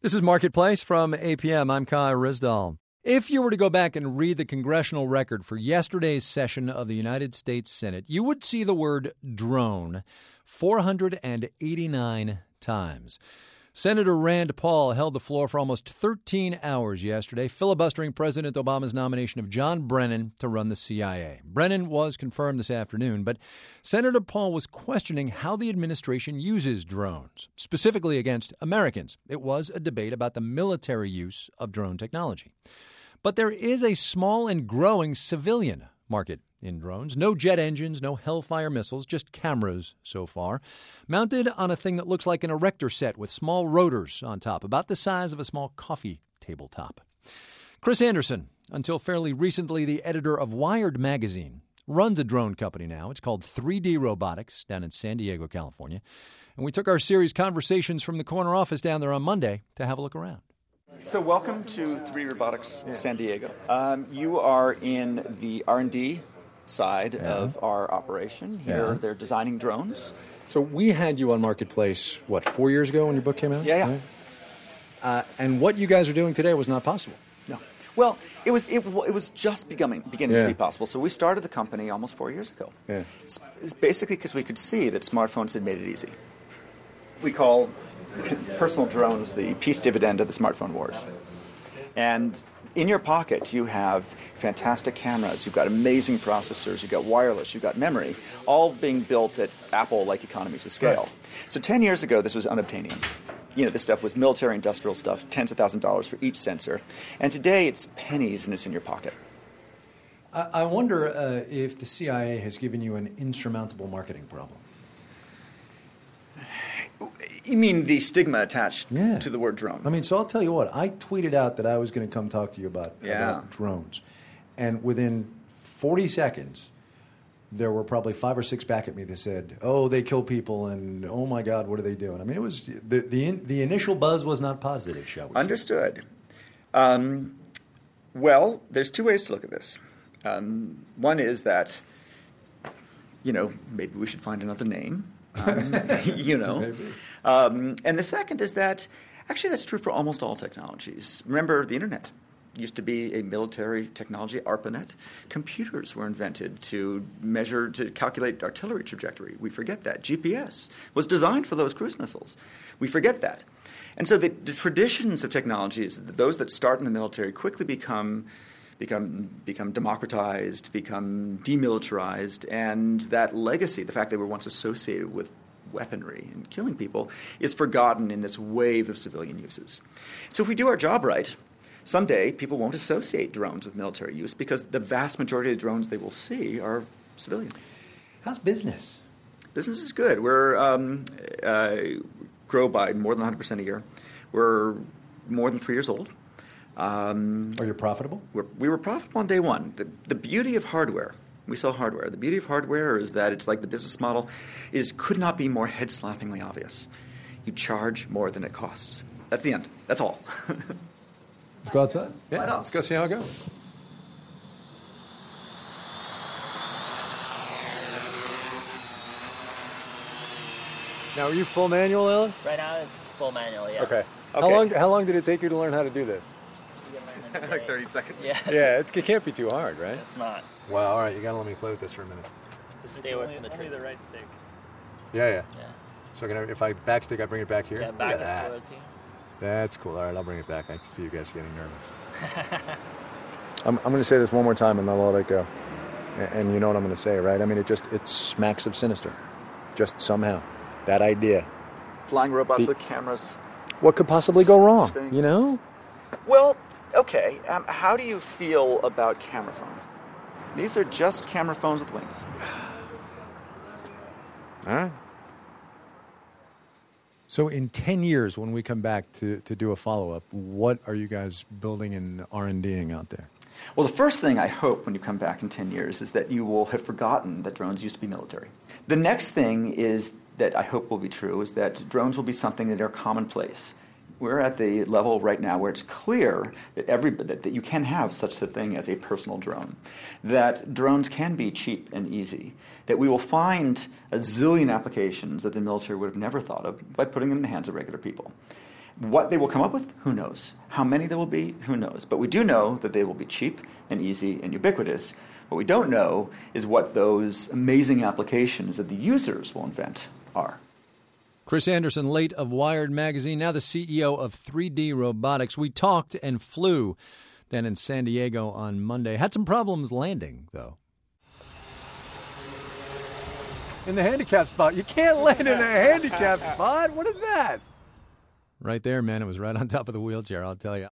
This is Marketplace from APM. I'm Kai Rizdal. If you were to go back and read the congressional record for yesterday's session of the United States Senate, you would see the word drone 489 times. Senator Rand Paul held the floor for almost 13 hours yesterday, filibustering President Obama's nomination of John Brennan to run the CIA. Brennan was confirmed this afternoon, but Senator Paul was questioning how the administration uses drones, specifically against Americans. It was a debate about the military use of drone technology. But there is a small and growing civilian market in drones. No jet engines, no Hellfire missiles, just cameras so far, mounted on a thing that looks like an erector set with small rotors on top, about the size of a small coffee tabletop. Chris Anderson, until fairly recently the editor of Wired magazine, runs a drone company now. It's called 3D Robotics down in San Diego, California. And we took our series Conversations from the Corner Office down there on Monday to have a look around. So welcome to 3D Robotics San Diego. You are in the R&D side of our operation. Here they're designing drones. So we had you on Marketplace, 4 years ago when your book came out? Yeah. Right? And what you guys are doing today was not possible. No. Well, it was just beginning to be possible. So we started the company almost 4 years ago. Yeah. It's basically because we could see that smartphones had made it easy. We call personal drones the peace dividend of the smartphone wars. And in your pocket, you have fantastic cameras, you've got amazing processors, you've got wireless, you've got memory, all being built at Apple-like economies of scale. Right. So 10 years ago, this was unobtainium. This stuff was military industrial stuff, tens of thousands of dollars for each sensor. And today, it's pennies and it's in your pocket. I wonder if the CIA has given you an insurmountable marketing problem. You mean the stigma attached to the word drone? I mean, so I'll tell you what. I tweeted out that I was going to come talk to you about drones. And within 40 seconds, there were probably 5 or 6 back at me that said, oh, they kill people, and oh, my God, what are they doing? I mean, it was the initial buzz was not positive, shall we say. Understood. Well, there's 2 ways to look at this. One is that, maybe we should find another name. Maybe. And the second is that actually that's true for almost all technologies. Remember, the internet used to be a military technology, ARPANET. Computers were invented to calculate artillery trajectory. We forget that. GPS was designed for those cruise missiles. We forget that. And so the traditions of technology is that those that start in the military quickly become democratized, become demilitarized, and that legacy, the fact they were once associated with weaponry and killing people, is forgotten in this wave of civilian uses. So if we do our job right, someday people won't associate drones with military use because the vast majority of the drones they will see are civilian. How's business? Business is good. We're grow by more than 100% a year. We're more than 3 years old. Are you profitable? We were profitable on day one. The beauty of hardware, we sell hardware. The beauty of hardware is that it's like the business model could not be more head-slappingly obvious. You charge more than it costs. That's the end. That's all. Let's go outside. Yeah, let's go see how it goes. Now, are you full manual, Ellen? Right now, it's full manual, yeah. Okay. How long did it take you to learn how to do this? Like 30 seconds. Yeah, it can't be too hard, right? It's not. Well, all right, you got to let me play with this for a minute. Just stay away from the tree. Only the right stick. Yeah. So if I backstick, I bring it back here? Yeah, back is towards you. That's cool. All right, I'll bring it back. I can see you guys are getting nervous. I'm going to say this one more time, and then I'll let it go. And you know what I'm going to say, right? I mean, it smacks of sinister. Just somehow. That idea. Flying robots with cameras. What could possibly go wrong, Well, okay. How do you feel about camera phones? These are just camera phones with wings. All right. So in 10 years, when we come back to do a follow-up, what are you guys building and R&Ding out there? Well, the first thing I hope when you come back in 10 years is that you will have forgotten that drones used to be military. The next thing is that I hope will be true is that drones will be something that are commonplace. We're at the level right now where it's clear that that you can have such a thing as a personal drone, that drones can be cheap and easy, that we will find a zillion applications that the military would have never thought of by putting them in the hands of regular people. What they will come up with, who knows? How many there will be, who knows? But we do know that they will be cheap and easy and ubiquitous. What we don't know is what those amazing applications that the users will invent are. Chris Anderson, late of Wired magazine, now the CEO of 3D Robotics. We talked and flew down in San Diego on Monday. Had some problems landing, though. In the handicap spot. You can't land in a handicap spot. What is that? Right there, man. It was right on top of the wheelchair, I'll tell you.